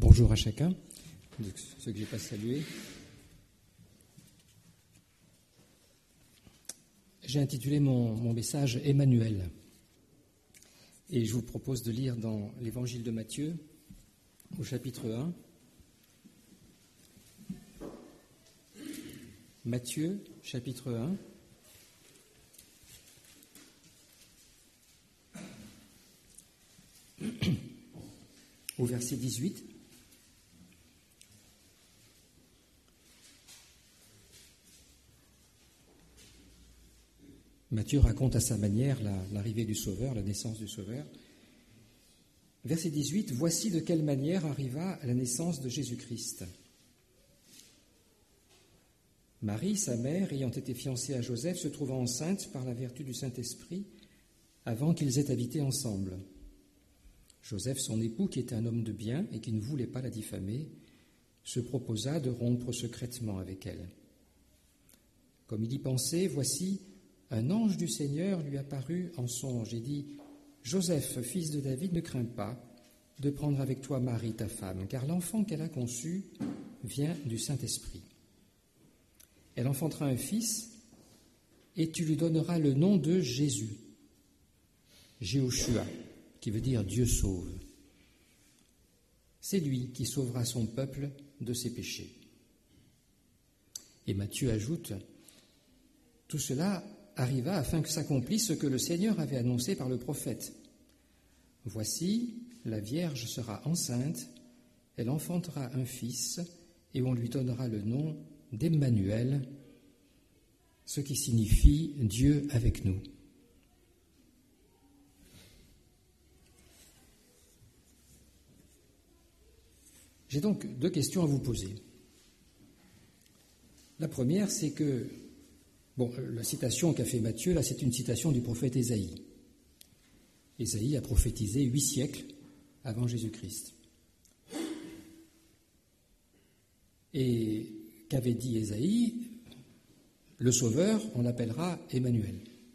Bonjour à chacun, de ceux que je n'ai pas salués. J'ai intitulé mon message « Emmanuel ». Et je vous propose de lire dans l'Évangile de Matthieu, au chapitre 1. Matthieu, chapitre 1. Au verset 18. Matthieu raconte à sa manière l'arrivée du Sauveur, la naissance du Sauveur. Verset 18, « Voici de quelle manière arriva la naissance de Jésus-Christ. Marie, sa mère, ayant été fiancée à Joseph, se trouva enceinte par la vertu du Saint-Esprit avant qu'ils aient habité ensemble. Joseph, son époux, qui était un homme de bien et qui ne voulait pas la diffamer, se proposa de rompre secrètement avec elle. Comme il y pensait, voici, un ange du Seigneur lui apparut en songe et dit « Joseph, fils de David, ne crains pas de prendre avec toi Marie, ta femme, car l'enfant qu'elle a conçu vient du Saint-Esprit. Elle enfantera un fils et tu lui donneras le nom de Jésus, Jéhoshua, qui veut dire Dieu sauve. C'est lui qui sauvera son peuple de ses péchés. » Et Matthieu ajoute « Tout cela arriva afin que s'accomplisse ce que le Seigneur avait annoncé par le prophète. Voici, la Vierge sera enceinte, elle enfantera un fils, et on lui donnera le nom d'Emmanuel, ce qui signifie Dieu avec nous. » J'ai donc deux questions à vous poser. La première, c'est que la citation qu'a fait Matthieu, là, c'est une citation du prophète Ésaïe. Ésaïe a prophétisé 8 siècles avant Jésus-Christ. Et qu'avait dit Ésaïe ? Le Sauveur, on l'appellera Emmanuel.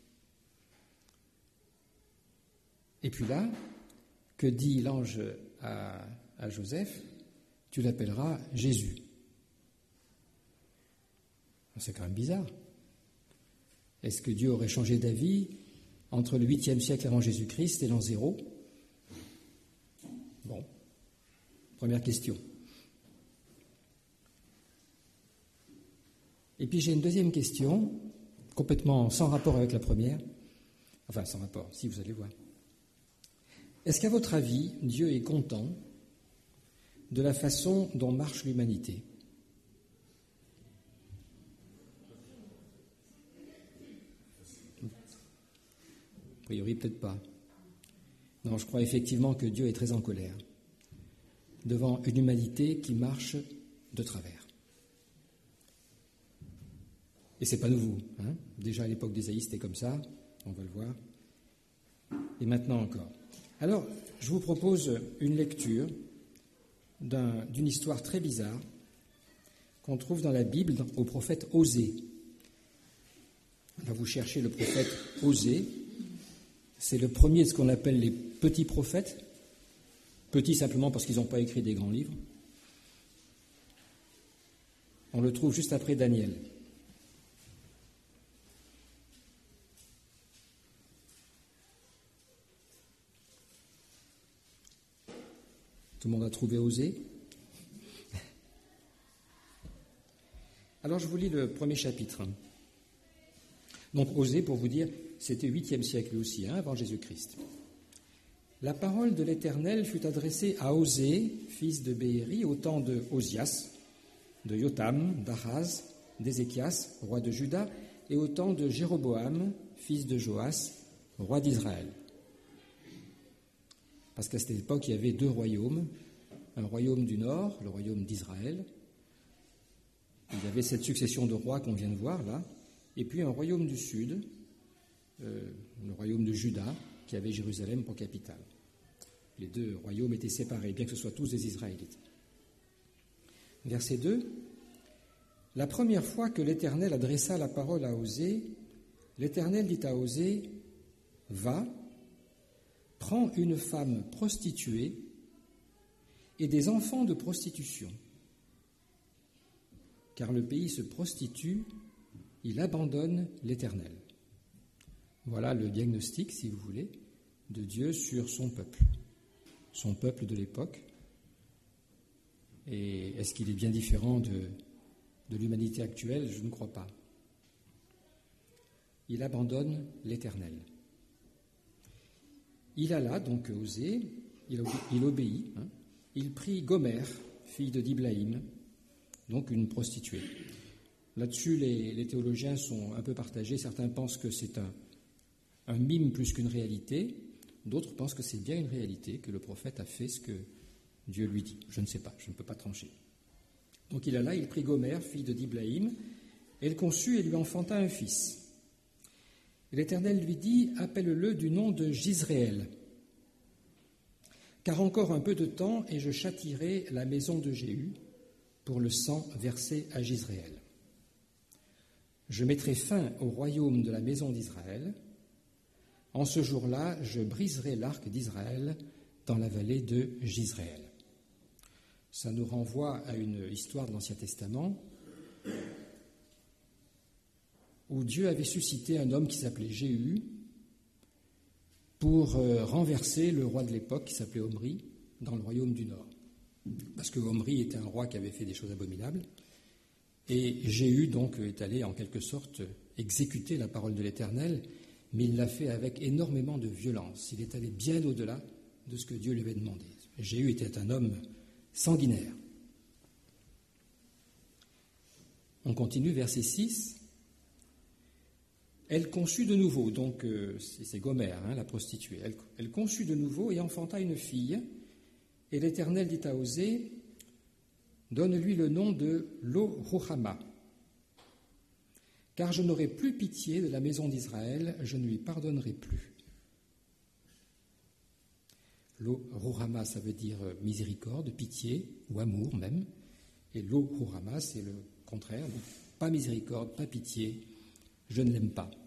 Et puis là, que dit l'ange à Joseph ? Tu l'appelleras Jésus. C'est quand même bizarre. Est-ce que Dieu aurait changé d'avis entre le 8e siècle avant Jésus-Christ et l'an 0 ? Bon, première question. Et puis j'ai une deuxième question, complètement sans rapport avec la première. Enfin, sans rapport, si vous allez voir. Est-ce qu'à votre avis, Dieu est content de la façon dont marche l'humanité ? A priori, peut-être pas. Non, je crois effectivement que Dieu est très en colère devant une humanité qui marche de travers. Et c'est pas nouveau. Déjà à l'époque d'Ésaïe, c'était comme ça, on va le voir. Et maintenant encore. Alors, je vous propose une lecture d'une histoire très bizarre qu'on trouve dans la Bible au prophète Osée. Là, vous cherchez le prophète Osée. C'est le premier de ce qu'on appelle les petits prophètes. Petits simplement parce qu'ils n'ont pas écrit des grands livres. On le trouve juste après Daniel. Tout le monde a trouvé Osée ? Alors je vous lis le premier chapitre. Donc Osée, pour vous dire, c'était 8e siècle aussi, avant Jésus-Christ. La parole de l'Éternel fut adressée à Osée, fils de Béhéri, au temps de Osias, de Jotham, d'Achaz, d'Ézéchias, roi de Juda, et au temps de Jéroboam, fils de Joas, roi d'Israël. Parce qu'à cette époque, il y avait 2 royaumes, un royaume du nord, le royaume d'Israël. Il y avait cette succession de rois qu'on vient de voir là, et puis un royaume du sud, le royaume de Juda, qui avait Jérusalem pour capitale. Les 2 royaumes étaient séparés, bien que ce soit tous des Israélites. Verset 2. La première fois que l'Éternel adressa la parole à Osée, l'Éternel dit à Osée, « Va, prends une femme prostituée et des enfants de prostitution. Car le pays se prostitue, il abandonne l'Éternel. Voilà le diagnostic, si vous voulez, de Dieu sur son peuple de l'époque. Et est-ce qu'il est bien différent de l'humanité actuelle? Je ne crois pas. Il abandonne l'Éternel. Il alla donc Osée, il obéit, il prit Gomère, fille de Diblaïm, donc une prostituée. Là-dessus, les théologiens sont un peu partagés. Certains pensent que c'est un mime plus qu'une réalité. D'autres pensent que c'est bien une réalité, que le prophète a fait ce que Dieu lui dit. Je ne sais pas, je ne peux pas trancher. Donc il alla, il prit Gomère, fille de Diblaïm, elle conçut et lui enfanta un fils. Et l'Éternel lui dit, appelle-le du nom de Jizréel, car encore un peu de temps et je châtierai la maison de Jéhu pour le sang versé à Jizréel. Je mettrai fin au royaume de la maison d'Israël. En ce jour-là, je briserai l'arc d'Israël dans la vallée de Jizréel. Ça nous renvoie à une histoire de l'Ancien Testament où Dieu avait suscité un homme qui s'appelait Jéhu pour renverser le roi de l'époque qui s'appelait Omri dans le royaume du Nord. Parce que Omri était un roi qui avait fait des choses abominables. Et Jéhu, donc, est allé en quelque sorte exécuter la parole de l'Éternel, mais il l'a fait avec énormément de violence. Il est allé bien au-delà de ce que Dieu lui avait demandé. Jéhu était un homme sanguinaire. On continue, verset 6. Elle conçut de nouveau, donc c'est Gomère, la prostituée. Elle conçut de nouveau et enfanta une fille. Et l'Éternel dit à Osée, donne-lui le nom de Lo-Ruhamah, car je n'aurai plus pitié de la maison d'Israël, je ne lui pardonnerai plus. Lo-Ruhamah, ça veut dire miséricorde, pitié, ou amour même. Et Lo-Ruhamah, c'est le contraire, donc pas miséricorde, pas pitié, je ne l'aime pas.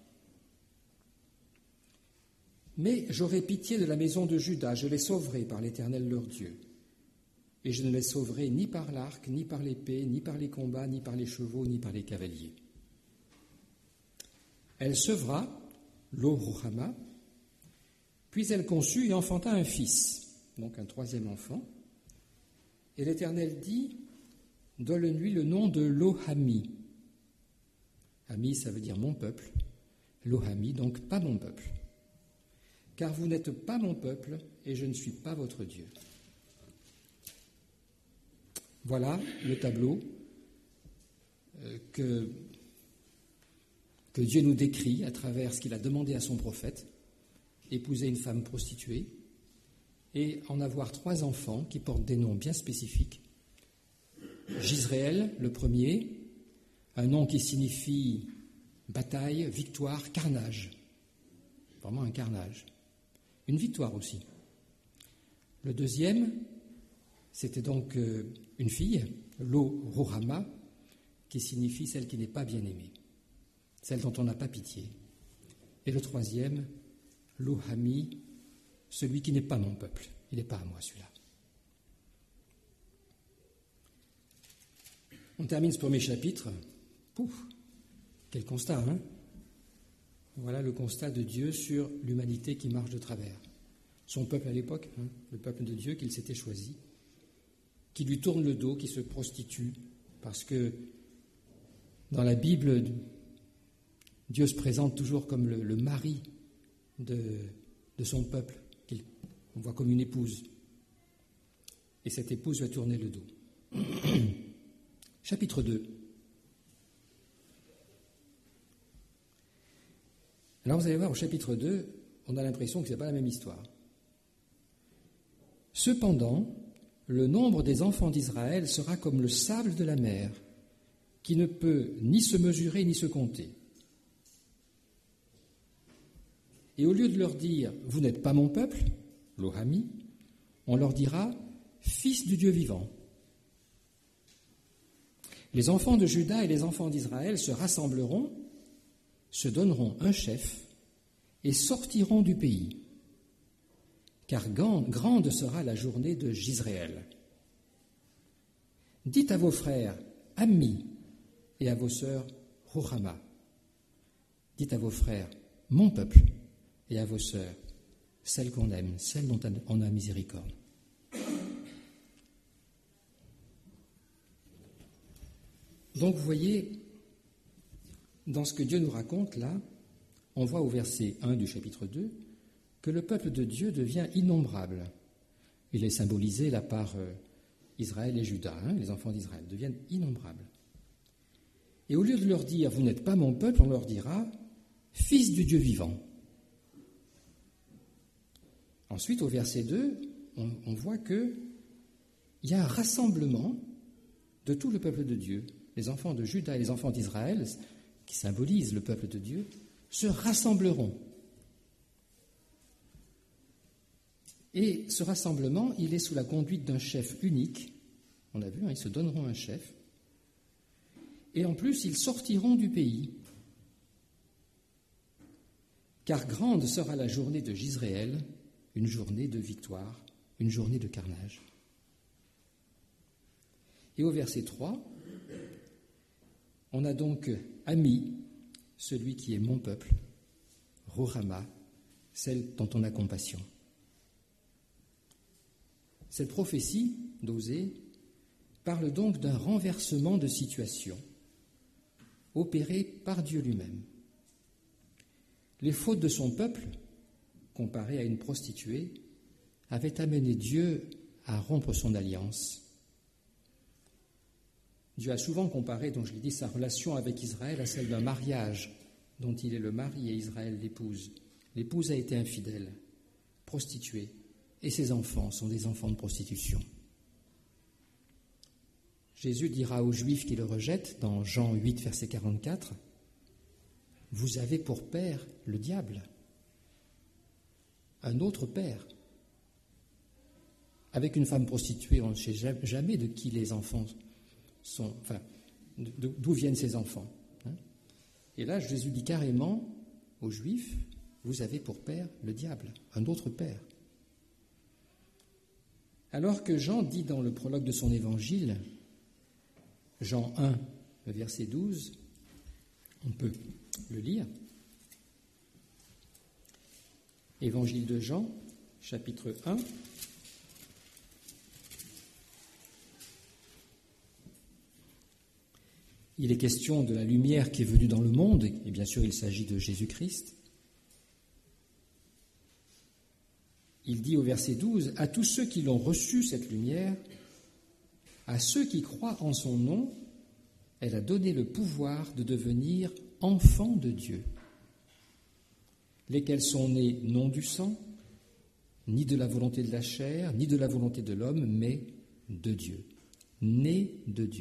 Mais j'aurai pitié de la maison de Juda, je les sauverai par l'Éternel leur Dieu. Et je ne les sauverai ni par l'arc, ni par l'épée, ni par les combats, ni par les chevaux, ni par les cavaliers. Elle sevra, Lo-Ruhamah, puis elle conçut et enfanta un fils, donc un troisième enfant. Et l'Éternel dit, donne-lui le nom de Lo-Hami. Hami, ça veut dire mon peuple. Lo-Hami, donc pas mon peuple. Car vous n'êtes pas mon peuple et je ne suis pas votre Dieu. Voilà le tableau que Dieu nous décrit à travers ce qu'il a demandé à son prophète, épouser une femme prostituée et en avoir 3 enfants qui portent des noms bien spécifiques. Jizréel, le premier, un nom qui signifie bataille, victoire, carnage. Vraiment un carnage. Une victoire aussi. Le deuxième, c'était donc une fille, Lo-Ruhamah, qui signifie celle qui n'est pas bien aimée, celle dont on n'a pas pitié. Et le troisième, Lo-Hami, celui qui n'est pas mon peuple. Il n'est pas à moi celui-là. On termine ce premier chapitre. Pouf, quel constat, hein? Voilà le constat de Dieu sur l'humanité qui marche de travers. Son peuple à l'époque, le peuple de Dieu qu'il s'était choisi, qui lui tourne le dos, qui se prostitue, parce que dans la Bible, Dieu se présente toujours comme le mari de son peuple, qu'on voit comme une épouse. Et cette épouse lui a tourné le dos. Chapitre 2. Alors vous allez voir, au chapitre 2, on a l'impression que ce n'est pas la même histoire. Cependant, le nombre des enfants d'Israël sera comme le sable de la mer, qui ne peut ni se mesurer ni se compter. Et au lieu de leur dire « Vous n'êtes pas mon peuple », Lo-Hami, on leur dira « Fils du Dieu vivant ». Les enfants de Juda et les enfants d'Israël se rassembleront, se donneront un chef et sortiront du pays. Car grande sera la journée de Jizréel. Dites à vos frères, Ammi, et à vos sœurs, Ruhama. Dites à vos frères, mon peuple, et à vos sœurs, celles qu'on aime, celles dont on a miséricorde. Donc vous voyez, dans ce que Dieu nous raconte là, on voit au verset 1 du chapitre 2 que le peuple de Dieu devient innombrable. Il est symbolisé là par Israël et Juda, les enfants d'Israël deviennent innombrables. Et au lieu de leur dire « vous n'êtes pas mon peuple », on leur dira « fils du Dieu vivant ». Ensuite, au verset 2, on voit qu'il y a un rassemblement de tout le peuple de Dieu. Les enfants de Juda et les enfants d'Israël, qui symbolisent le peuple de Dieu, se rassembleront. Et ce rassemblement, il est sous la conduite d'un chef unique. On a vu, ils se donneront un chef. Et en plus, ils sortiront du pays. Car grande sera la journée de Jisraël, une journée de victoire, une journée de carnage. Et au verset 3, on a donc Ami, celui qui est mon peuple, Ruhama, celle dont on a compassion. Cette prophétie d'Osée parle donc d'un renversement de situation opéré par Dieu lui-même. Les fautes de son peuple, comparées à une prostituée, avaient amené Dieu à rompre son alliance. Dieu a souvent comparé, donc je l'ai dit, sa relation avec Israël à celle d'un mariage dont il est le mari et Israël l'épouse. L'épouse a été infidèle, prostituée, et ses enfants sont des enfants de prostitution. Jésus dira aux Juifs qui le rejettent, dans Jean 8, verset 44, « Vous avez pour père le diable, un autre père. » Avec une femme prostituée, on ne sait jamais de qui les enfants sont, enfin, d'où viennent ces enfants. Et là, Jésus dit carrément aux Juifs, « Vous avez pour père le diable, un autre père. » Alors que Jean dit dans le prologue de son évangile, Jean 1, le verset 12, on peut le lire. Évangile de Jean, chapitre 1. Il est question de la lumière qui est venue dans le monde, et bien sûr il s'agit de Jésus-Christ. Il dit au verset 12, « À tous ceux qui l'ont reçue, cette lumière, à ceux qui croient en son nom, elle a donné le pouvoir de devenir enfants de Dieu, lesquels sont nés non du sang, ni de la volonté de la chair, ni de la volonté de l'homme, mais de Dieu. Nés de Dieu. »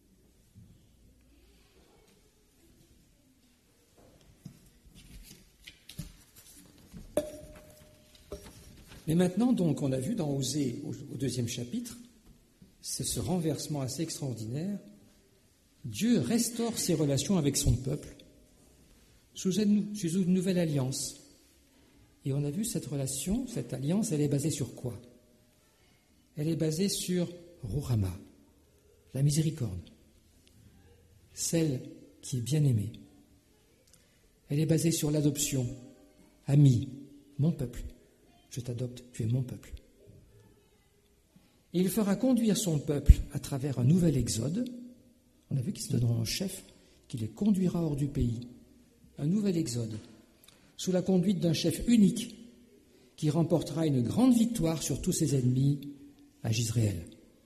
Mais maintenant, donc, on a vu dans Osée, au 2e chapitre, c'est ce renversement assez extraordinaire. Dieu restaure ses relations avec son peuple sous une nouvelle alliance. Et on a vu cette relation, cette alliance, elle est basée sur quoi? Elle est basée sur Ruhama, la miséricorde, celle qui est bien-aimée. Elle est basée sur l'adoption, Ami, mon peuple. Je t'adopte, tu es mon peuple. Et il fera conduire son peuple à travers un nouvel exode. On a vu qu'il se donnera un chef qui les conduira hors du pays. Un nouvel exode, sous la conduite d'un chef unique qui remportera une grande victoire sur tous ses ennemis à Jisraël.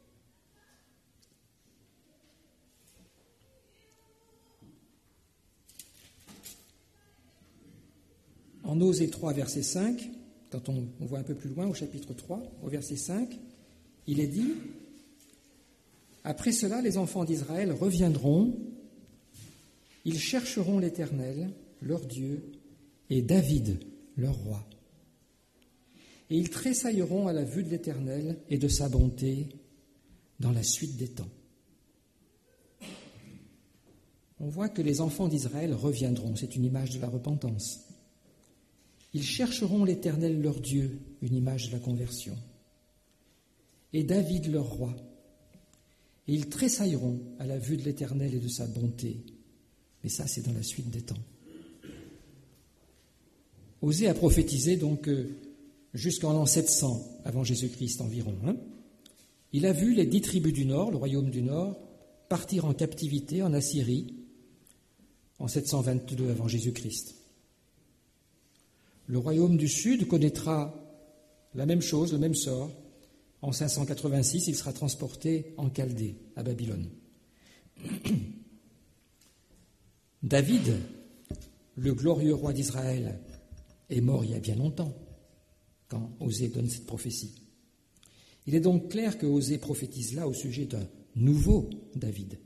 En Osée 3, verset 5, quand on voit un peu plus loin, au chapitre 3, au verset 5, il est dit « Après cela, les enfants d'Israël reviendront, ils chercheront l'Éternel, leur Dieu, et David, leur roi. Et ils tressailleront à la vue de l'Éternel et de sa bonté dans la suite des temps. » On voit que les enfants d'Israël reviendront, c'est une image de la repentance. Ils chercheront l'Éternel leur Dieu, une image de la conversion, et David leur roi. et ils tressailleront à la vue de l'Éternel et de sa bonté. Mais ça, c'est dans la suite des temps. Osée a prophétisé donc jusqu'en l'an 700 avant Jésus-Christ environ. Il a vu les 10 tribus du Nord, le royaume du Nord, partir en captivité en Assyrie en 722 avant Jésus-Christ. Le royaume du Sud connaîtra la même chose, le même sort. En 586, il sera transporté en Chaldée, à Babylone. David, le glorieux roi d'Israël, est mort il y a bien longtemps, quand Osée donne cette prophétie. Il est donc clair que Osée prophétise là au sujet d'un nouveau David.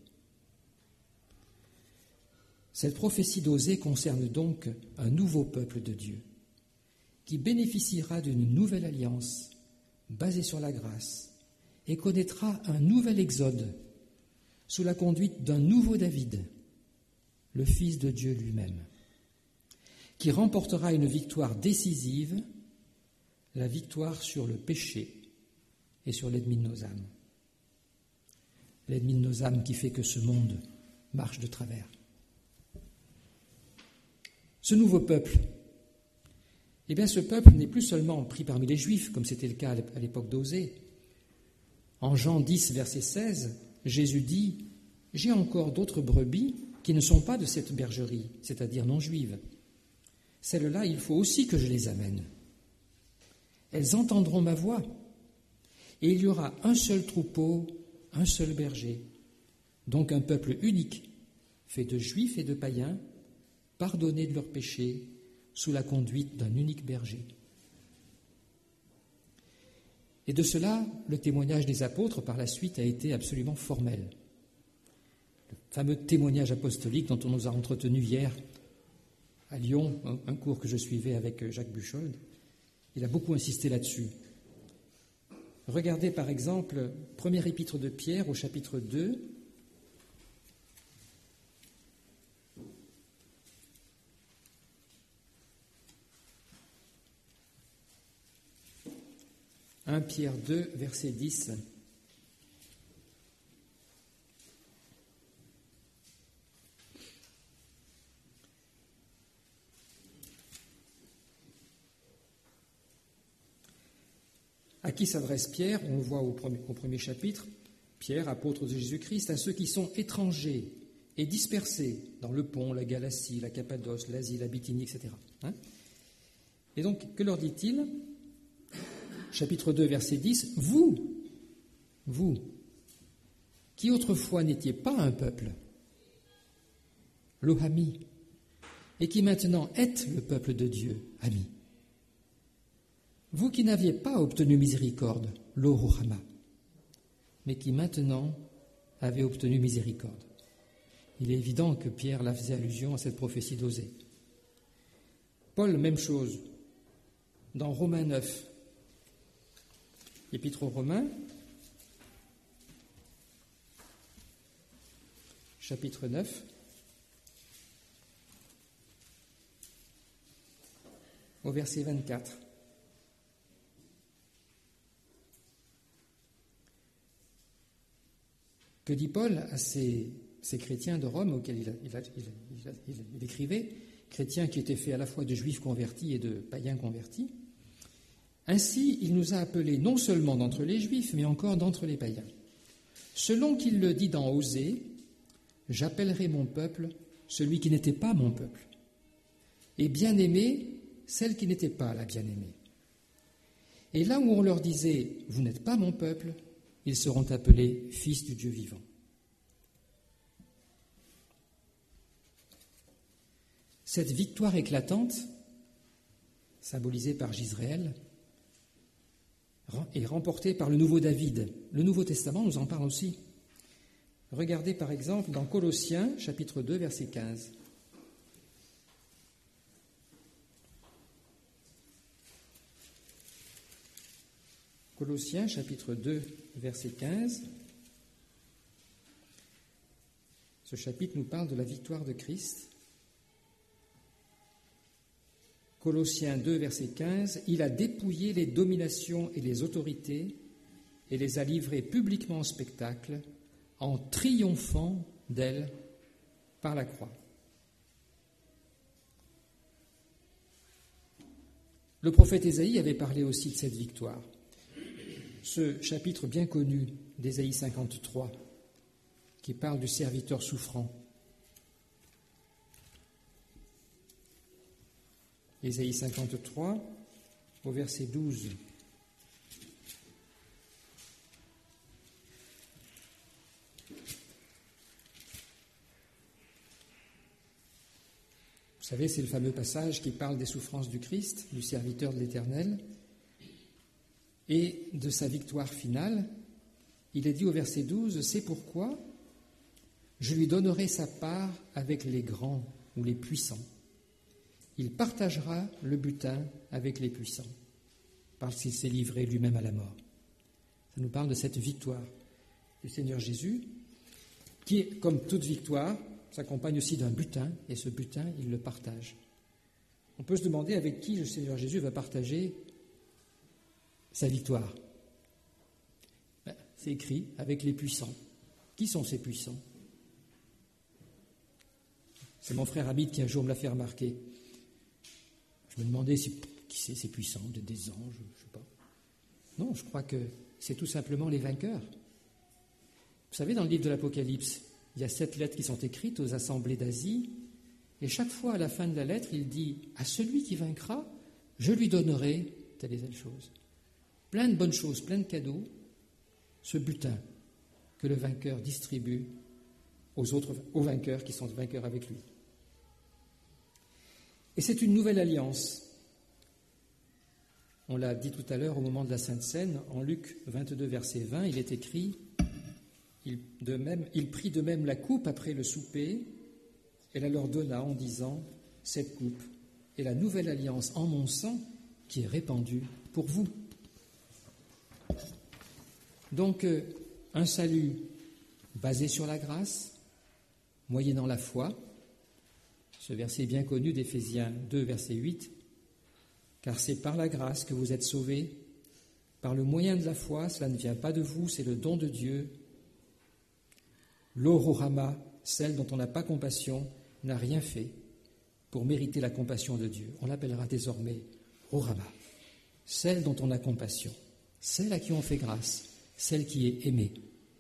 Cette prophétie d'Osée concerne donc un nouveau peuple de Dieu, qui bénéficiera d'une nouvelle alliance basée sur la grâce et connaîtra un nouvel exode sous la conduite d'un nouveau David, le Fils de Dieu lui-même, qui remportera une victoire décisive, la victoire sur le péché et sur l'ennemi de nos âmes. L'ennemi de nos âmes qui fait que ce monde marche de travers. Ce nouveau peuple, eh bien ce peuple n'est plus seulement pris parmi les Juifs, comme c'était le cas à l'époque d'Osée. En Jean 10, verset 16, Jésus dit « J'ai encore d'autres brebis qui ne sont pas de cette bergerie, c'est-à-dire non juives. Celles-là, il faut aussi que je les amène. Elles entendront ma voix, et il y aura un seul troupeau, un seul berger, donc un peuple unique, fait de juifs et de païens, pardonnés de leurs péchés, sous la conduite d'un unique berger. » Et de cela, le témoignage des apôtres par la suite a été absolument formel. Le fameux témoignage apostolique dont on nous a entretenu hier à Lyon, un cours que je suivais avec Jacques Buchold, il a beaucoup insisté là-dessus. Regardez par exemple, premier épître de Pierre au chapitre 2, « 1 Pierre 2, verset 10. À qui s'adresse Pierre? On le voit au premier chapitre. Pierre, apôtre de Jésus-Christ, à ceux qui sont étrangers et dispersés dans le Pont, la Galatie, la Cappadoce, l'Asie, la Bithynie, etc. Et donc, que leur dit-il? Chapitre 2, verset 10, « Vous, qui autrefois n'étiez pas un peuple, l'Ohami, et qui maintenant êtes le peuple de Dieu, Ami. Vous qui n'aviez pas obtenu miséricorde, l'Oruhama, mais qui maintenant avez obtenu miséricorde. » Il est évident que Pierre là faisait allusion à cette prophétie d'Osée. Paul, même chose, dans Romains 9, Épître aux Romains, chapitre 9, au verset 24. Que dit Paul à ces chrétiens de Rome auxquels il écrivait, chrétiens qui étaient faits à la fois de juifs convertis et de païens convertis? Ainsi, il nous a appelés non seulement d'entre les Juifs, mais encore d'entre les païens. Selon qu'il le dit dans Osée, « J'appellerai mon peuple celui qui n'était pas mon peuple, et bien-aimé celle qui n'était pas la bien-aimée. » Et là où on leur disait « Vous n'êtes pas mon peuple », ils seront appelés fils du Dieu vivant. Cette victoire éclatante, symbolisée par Jisraël, est remportée par le nouveau David. Le Nouveau Testament nous en parle aussi. Regardez par exemple dans Colossiens, chapitre 2, verset 15. Colossiens, chapitre 2, verset 15. Ce chapitre nous parle de la victoire de Christ. Colossiens 2, verset 15, « Il a dépouillé les dominations et les autorités et les a livrées publiquement en spectacle, en triomphant d'elle par la croix. Le prophète Ésaïe avait parlé aussi de cette victoire. Ce chapitre bien connu d'Ésaïe 53, qui parle du serviteur souffrant. Ésaïe 53, au verset 12. Vous savez, c'est le fameux passage qui parle des souffrances du Christ, du serviteur de l'Éternel, et de sa victoire finale. Il est dit au verset 12, « C'est pourquoi je lui donnerai sa part avec les grands ou les puissants. Il partagera le butin avec les puissants, parce qu'il s'est livré lui-même à la mort. » Ça nous parle de cette victoire du Seigneur Jésus, qui, comme toute victoire, s'accompagne aussi d'un butin, et ce butin, il le partage. On peut se demander avec qui le Seigneur Jésus va partager sa victoire. C'est écrit avec les puissants. Qui sont ces puissants? C'est mon frère Hamid qui un jour me l'a fait remarquer. Je me demandais qui c'est ces puissants, des anges, je ne sais pas. Non, je crois que c'est tout simplement les vainqueurs. Vous savez, dans le livre de l'Apocalypse, il y a 7 lettres qui sont écrites aux assemblées d'Asie, et chaque fois, à la fin de la lettre, il dit « À celui qui vaincra, je lui donnerai telle et telle chose. » Plein de bonnes choses, plein de cadeaux, ce butin que le vainqueur distribue aux vainqueurs qui sont vainqueurs avec lui. Et c'est une nouvelle alliance. On l'a dit tout à l'heure au moment de la Sainte Seine, en Luc 22, verset 20, il est écrit « Il prit de même la coupe après le souper, et la leur donna en disant « Cette coupe est la nouvelle alliance en mon sang qui est répandue pour vous. » Donc, un salut basé sur la grâce, moyennant la foi. Ce verset bien connu d'Éphésiens 2, verset 8. « Car c'est par la grâce que vous êtes sauvés, par le moyen de la foi, cela ne vient pas de vous, c'est le don de Dieu. L'ororama, celle dont on n'a pas compassion, n'a rien fait pour mériter la compassion de Dieu. » On l'appellera désormais orama, celle dont on a compassion, celle à qui on fait grâce, celle qui est aimée.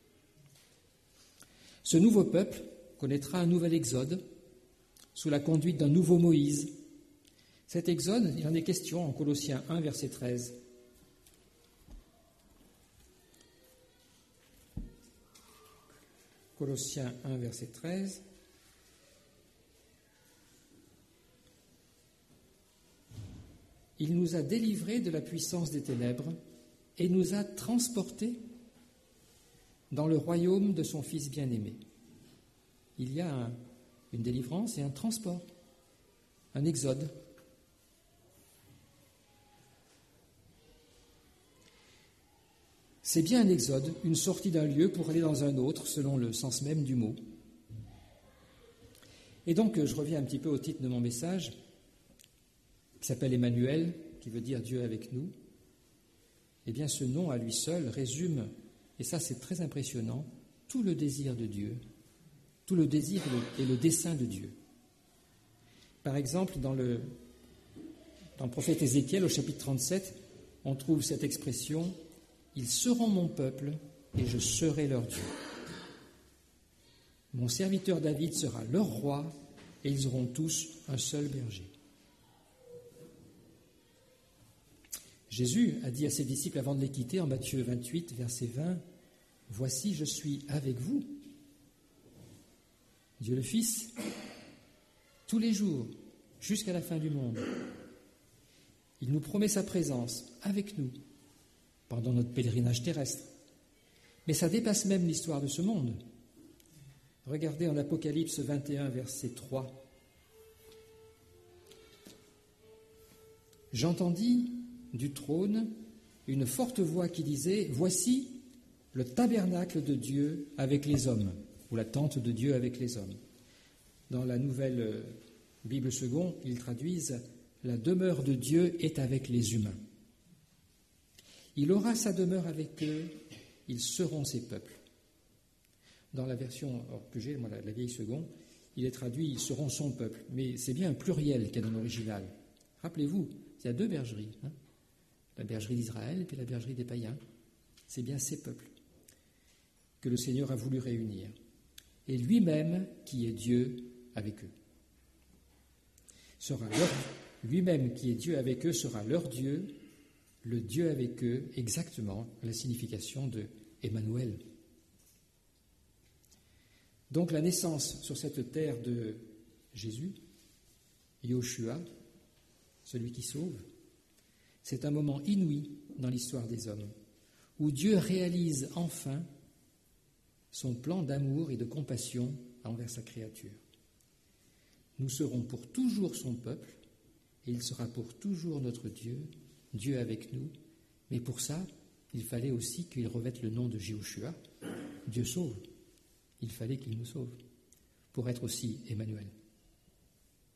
Ce nouveau peuple connaîtra un nouvel exode sous la conduite d'un nouveau Moïse. Cet exode, il en est question en Colossiens 1, verset 13. Colossiens 1, verset 13. Il nous a délivrés de la puissance des ténèbres et nous a transportés dans le royaume de son Fils bien-aimé. Il y a une délivrance et un transport, un exode. C'est bien un exode, une sortie d'un lieu pour aller dans un autre, selon le sens même du mot. Et donc, je reviens un petit peu au titre de mon message, qui s'appelle Emmanuel, qui veut dire Dieu avec nous. Eh bien, ce nom à lui seul résume, et ça c'est très impressionnant, tout le désir de Dieu, tout le désir et le dessein de Dieu. Par exemple, dans le prophète Ézéchiel, au chapitre 37, on trouve cette expression « Ils seront mon peuple et je serai leur Dieu. Mon serviteur David sera leur roi et ils auront tous un seul berger. » Jésus a dit à ses disciples avant de les quitter en Matthieu 28, verset 20, « Voici, je suis avec vous, Dieu le Fils, tous les jours, jusqu'à la fin du monde. » Il nous promet sa présence avec nous pendant notre pèlerinage terrestre. Mais ça dépasse même l'histoire de ce monde. Regardez en Apocalypse 21, verset 3. « J'entendis du trône une forte voix qui disait « Voici le tabernacle de Dieu avec les hommes » ou la tente de Dieu avec les hommes. Dans la nouvelle Bible seconde, ils traduisent « La demeure de Dieu est avec les humains. Il aura sa demeure avec eux, ils seront ses peuples. Dans la version que j'ai, moi, la vieille seconde, il est traduit « ils seront son peuple ». Mais c'est bien un pluriel qu'il y a dans l'original. Rappelez-vous, il y a 2 bergeries, la bergerie d'Israël et puis la bergerie des païens. C'est bien ces peuples que le Seigneur a voulu réunir. Et lui-même, qui est Dieu avec eux, lui-même qui est Dieu avec eux sera leur Dieu, le Dieu avec eux, exactement la signification de Emmanuel. Donc la naissance sur cette terre de Jésus, Yoshua, celui qui sauve, c'est un moment inouï dans l'histoire des hommes, où Dieu réalise enfin son plan d'amour et de compassion envers sa créature. Nous serons pour toujours son peuple, et il sera pour toujours notre Dieu, Dieu avec nous, mais pour ça, il fallait aussi qu'il revête le nom de Jéhoshua, Dieu sauve. Il fallait qu'il nous sauve, pour être aussi Emmanuel.